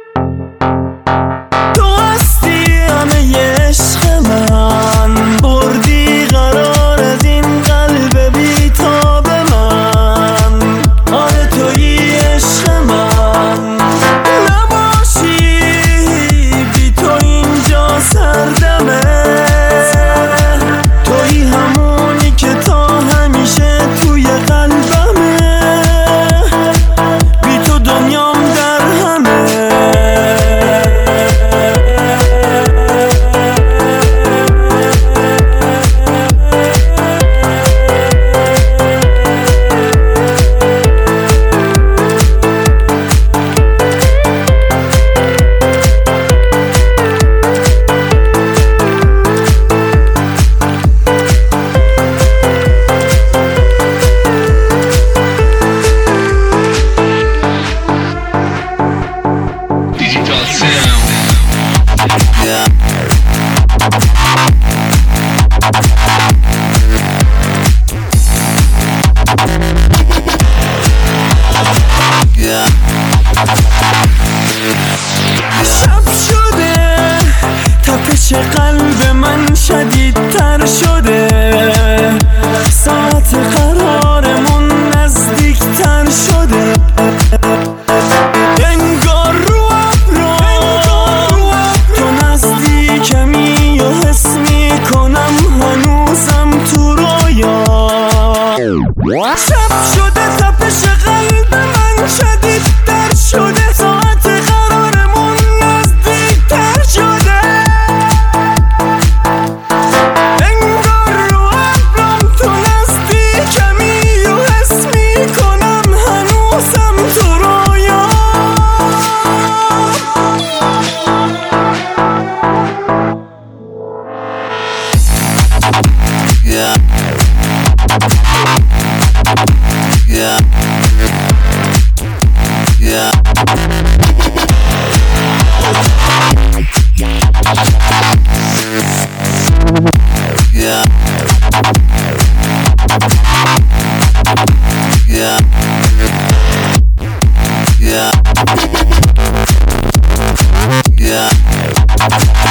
تو هستی همه عشق من، بردی قرار از این قلب بی‌تاب من. آره تویی عشق من، نباشی بی تو اینجا سردمه. تویی همونی که تا همیشه توی قلبمه، بی تو دنیام در همه. شب شده، تپش قلب من شدیدتر شده، ساعت قرارمون نزدیکتر شده. انگار رو ابرا تو نزدیکمی و حس میکنم هنوزم تو رویا. شب شده، تپش قلب من شدیدتر شده، ساعت قرارمون نزدیکتر شده. انگار رو ابرام تو نزدیکمی و حس میکنم هنوزم تو رویا. Yeah.